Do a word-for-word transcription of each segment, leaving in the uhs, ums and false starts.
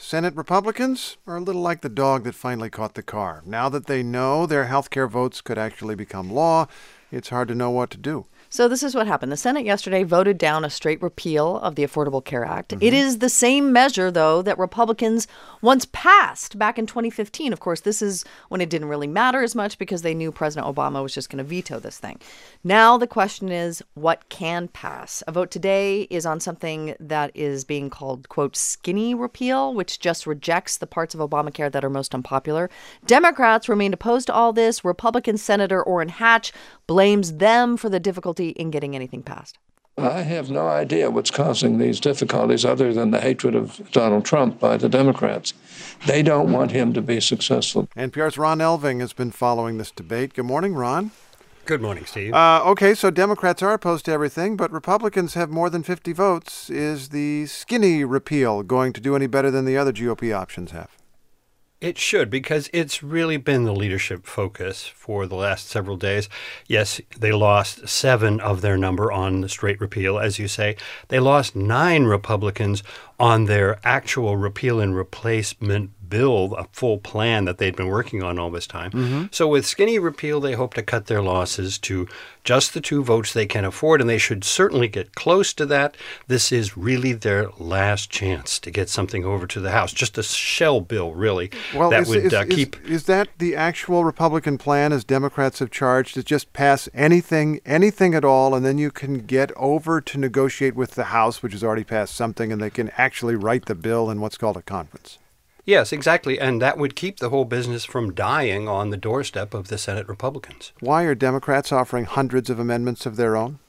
Senate Republicans are a little like the dog that finally caught the car. Now that they know their health care votes could actually become law, it's hard to know what to do. So this is what happened. The Senate yesterday voted down a straight repeal of the Affordable Care Act. Mm-hmm. It is the same measure, though, that Republicans once passed back in twenty fifteen. Of course, this is when it didn't really matter as much because they knew President Obama was just going to veto this thing. Now the question is, what can pass? A vote today is on something that is being called, quote, skinny repeal, which just rejects the parts of Obamacare that are most unpopular. Democrats remain opposed to all this. Republican Senator Orrin Hatch blames them for the difficulty in getting anything passed. I have no idea what's causing these difficulties other than the hatred of Donald Trump by the Democrats. They don't want him to be successful. N P R's Ron Elving has been following this debate. Good morning, Ron. Good morning, Steve. Uh, okay, so Democrats are opposed to everything, but Republicans have more than fifty votes. Is the skinny repeal going to do any better than the other G O P options have? It should, because it's really been the leadership focus for the last several days. Yes, they lost seven of their number on the straight repeal, as you say. They lost nine Republicans on their actual repeal and replacement bill, a full plan that they'd been working on all this time. Mm-hmm. So with skinny repeal, they hope to cut their losses to just the two votes they can afford, and they should certainly get close to that. This is really their last chance to get something over to the House, just a shell bill, really, well, that is, would is, uh, keep... Is, is that the actual Republican plan, as Democrats have charged, to just pass anything, anything at all, and then you can get over to negotiate with the House, which has already passed something, and they can actually write the bill in what's called a conference? Yes, exactly. And that would keep the whole business from dying on the doorstep of the Senate Republicans. Why are Democrats offering hundreds of amendments of their own?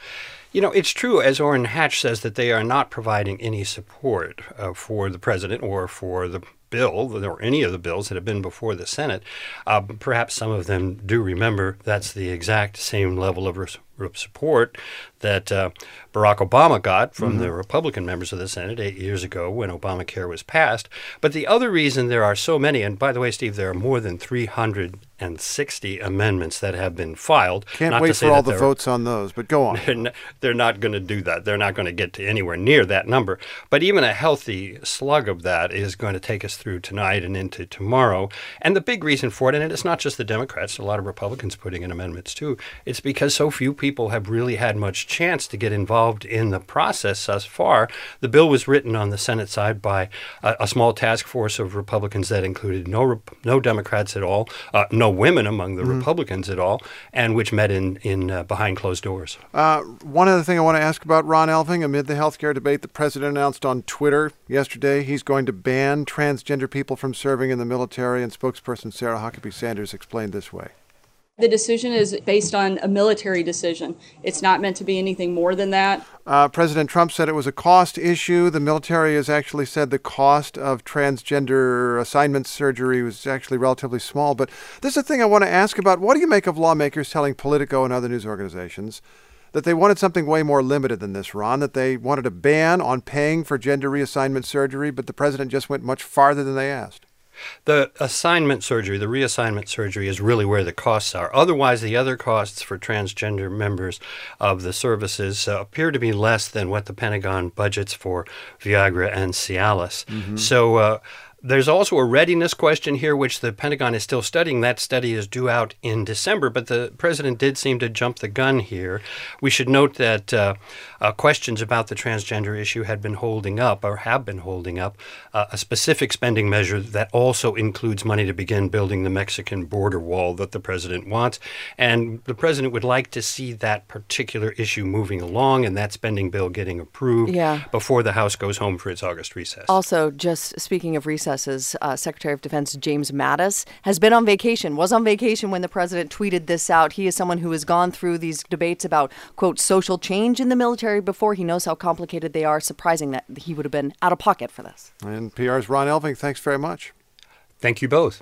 You know, it's true, as Orrin Hatch says, that they are not providing any support uh, for the president or for the bill or any of the bills that have been before the Senate. Uh, perhaps some of them do remember that's the exact same level of res- support that uh, Barack Obama got from mm-hmm. the Republican members of the Senate eight years ago when Obamacare was passed. But the other reason there are so many, and by the way, Steve, there are more than three hundred sixty amendments that have been filed. Can't not wait to say for all that the votes on those, but go on. They're not, they're not going to do that. They're not going to get to anywhere near that number. But even a healthy slug of that is going to take us through tonight and into tomorrow. And the big reason for it, and it's not just the Democrats, a lot of Republicans putting in amendments too, it's because so few people have really had much chance to get involved in the process thus far. The bill was written on the Senate side by a, a small task force of Republicans that included no no Democrats at all, uh, no women among the mm-hmm. Republicans at all, and which met in, in uh, behind closed doors. Uh, one other thing I want to ask about, Ron Elving, amid the healthcare debate, the president announced on Twitter yesterday he's going to ban transgender people from serving in the military, and spokesperson Sarah Huckabee Sanders explained this way. The decision is based on a military decision. It's not meant to be anything more than that. Uh, President Trump said it was a cost issue. The military has actually said the cost of transgender assignment surgery was actually relatively small. But this is a thing I want to ask about. What do you make of lawmakers telling Politico and other news organizations that they wanted something way more limited than this, Ron, that they wanted a ban on paying for gender reassignment surgery, but the president just went much farther than they asked? The assignment surgery, the reassignment surgery, is really where the costs are. Otherwise, the other costs for transgender members of the services uh, appear to be less than what the Pentagon budgets for Viagra and Cialis. Mm-hmm. So uh, there's also a readiness question here, which the Pentagon is still studying. That study is due out in December, but the president did seem to jump the gun here. We should note that uh, uh, questions about the transgender issue had been holding up, or have been holding up, uh, a specific spending measure that also includes money to begin building the Mexican border wall that the president wants. And the president would like to see that particular issue moving along and that spending bill getting approved yeah. before the House goes home for its August recess. Also, just speaking of recesses, uh, Secretary of Defense James Mattis has been on vacation, was on vacation when the president tweeted this out. He is someone who has gone through these debates about, quote, social change in the military before. He knows how complicated they are. Surprising that he would have been out of pocket for this. And P R's Ron Elving, thanks very much. Thank you both.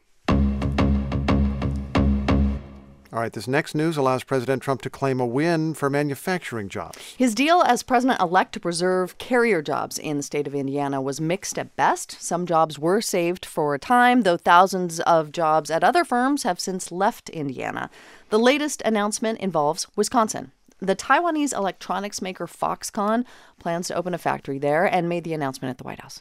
All right, this next news allows President Trump to claim a win for manufacturing jobs. His deal as president-elect to preserve carrier jobs in the state of Indiana was mixed at best. Some jobs were saved for a time, though thousands of jobs at other firms have since left Indiana. The latest announcement involves Wisconsin. The Taiwanese electronics maker Foxconn plans to open a factory there and made the announcement at the White House.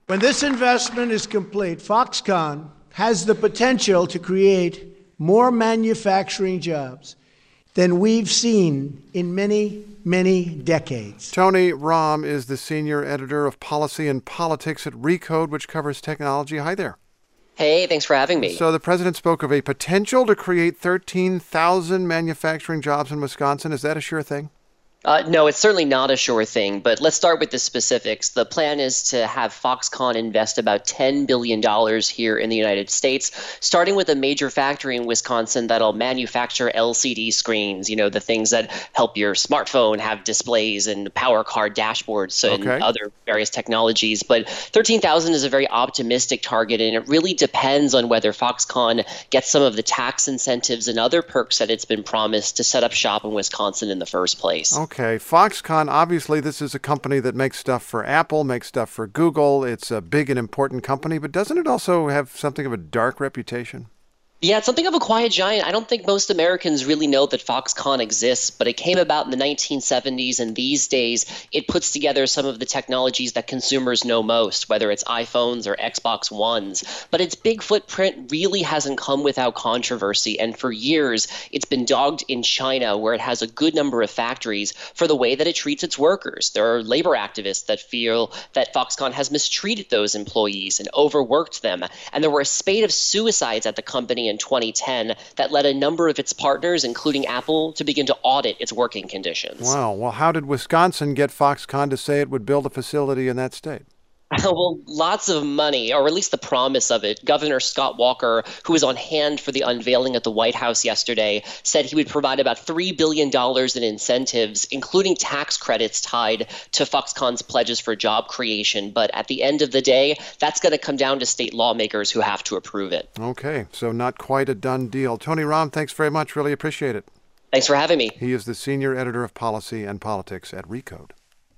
When this investment is complete, Foxconn has the potential to create more manufacturing jobs than we've seen in many, many decades. Tony Romm is the senior editor of policy and politics at Recode, which covers technology. Hi there. Hey, thanks for having me. So the president spoke of a potential to create thirteen thousand manufacturing jobs in Wisconsin. Is that a sure thing? Uh, no, it's certainly not a sure thing, but let's start with the specifics. The plan is to have Foxconn invest about ten billion dollars here in the United States, starting with a major factory in Wisconsin that'll manufacture L C D screens, you know, the things that help your smartphone have displays and power car dashboards and Okay. other various technologies. But thirteen thousand is a very optimistic target, and it really depends on whether Foxconn gets some of the tax incentives and other perks that it's been promised to set up shop in Wisconsin in the first place. Okay. Foxconn, obviously, this is a company that makes stuff for Apple, makes stuff for Google. It's a big and important company, but doesn't it also have something of a dark reputation? Yeah, it's something of a quiet giant. I don't think most Americans really know that Foxconn exists, but it came about in the nineteen seventies, and these days it puts together some of the technologies that consumers know most, whether it's iPhones or Xbox Ones. But its big footprint really hasn't come without controversy, and for years it's been dogged in China, where it has a good number of factories, for the way that it treats its workers. There are labor activists that feel that Foxconn has mistreated those employees and overworked them, and there were a spate of suicides at the company in twenty ten that led a number of its partners, including Apple, to begin to audit its working conditions. Wow. Well, how did Wisconsin get Foxconn to say it would build a facility in that state? Well, lots of money, or at least the promise of it. Governor Scott Walker, who was on hand for the unveiling at the White House yesterday, said he would provide about three billion dollars in incentives, including tax credits tied to Foxconn's pledges for job creation. But at the end of the day, that's going to come down to state lawmakers who have to approve it. Okay. So not quite a done deal. Tony Romm, thanks very much. Really appreciate it. Thanks for having me. He is the senior editor of policy and politics at Recode.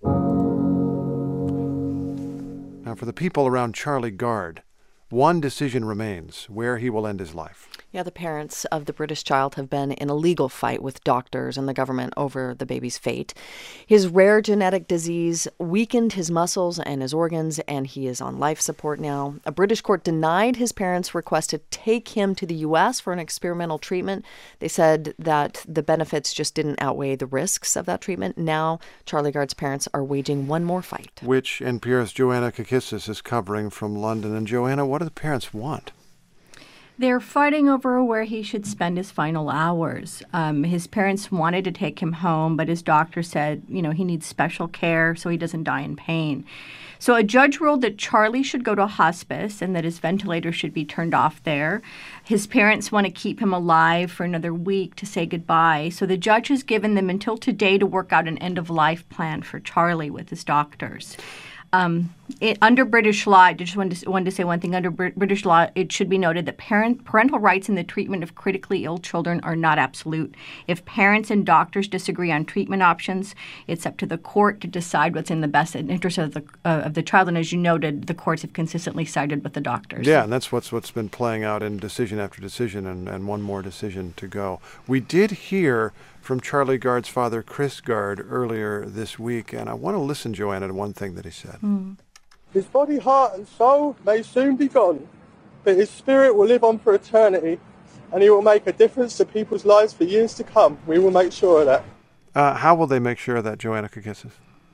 Now, for the people around Charlie Gard, one decision remains: where he will end his life. Yeah, the parents of the British child have been in a legal fight with doctors and the government over the baby's fate. His rare genetic disease weakened his muscles and his organs, and he is on life support now. A British court denied his parents' request to take him to the U S for an experimental treatment. They said that the benefits just didn't outweigh the risks of that treatment. Now, Charlie Gard's parents are waging one more fight, Which N P R's Joanna Kakissis is covering from London. And Joanna, what do the parents want? They're fighting over where he should spend his final hours. Um, his parents wanted to take him home, but his doctor said, you know, he needs special care so he doesn't die in pain. So a judge ruled that Charlie should go to hospice and that his ventilator should be turned off there. His parents want to keep him alive for another week to say goodbye. So the judge has given them until today to work out an end-of-life plan for Charlie with his doctors. Um, it, under British law, I just wanted to, wanted to say one thing. Under Br- British law, it should be noted that parent, parental rights in the treatment of critically ill children are not absolute. If parents and doctors disagree on treatment options, it's up to the court to decide what's in the best interest of the uh, of the child. And as you noted, the courts have consistently sided with the doctors. Yeah, and that's what's what's been playing out in decision after decision, and, and one more decision to go. We did hear from Charlie Gard's father, Chris Gard, earlier this week, and I want to listen, Joanna, to one thing that he said. Mm. His body, heart and soul may soon be gone, but his spirit will live on for eternity, and he will make a difference to people's lives for years to come. We will make sure of that. Uh, how will they make sure of that, Joanna Kakissis?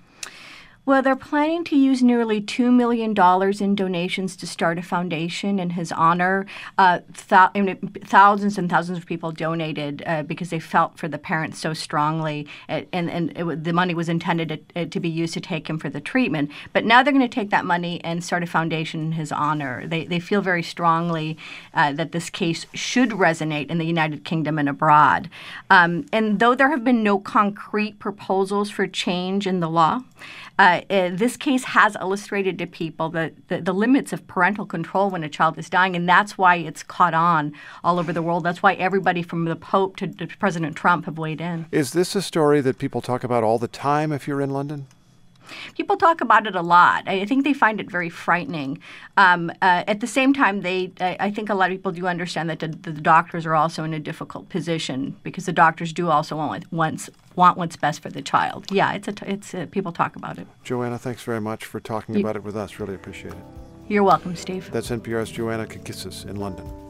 Well, they're planning to use nearly two million dollars in donations to start a foundation in his honor. Uh, th- I mean, thousands and thousands of people donated uh, because they felt for the parents so strongly, and, and it, the money was intended to, to be used to take him for the treatment. But now they're going to take that money and start a foundation in his honor. They, they feel very strongly uh, that this case should resonate in the United Kingdom and abroad. Um, and though there have been no concrete proposals for change in the law, Uh, uh, this case has illustrated to people the, the, the limits of parental control when a child is dying, and that's why it's caught on all over the world. That's why everybody from the Pope to, to President Trump have weighed in. Is this a story that people talk about all the time if you're in London? People talk about it a lot. I think they find it very frightening. Um, uh, at the same time, they I, I think a lot of people do understand that the, the doctors are also in a difficult position because the doctors do also want what's, want what's best for the child. Yeah, it's a, it's a, people talk about it. Joanna, thanks very much for talking You, about it with us. Really appreciate it. You're welcome, Steve. That's N P R's Joanna Kakissis in London.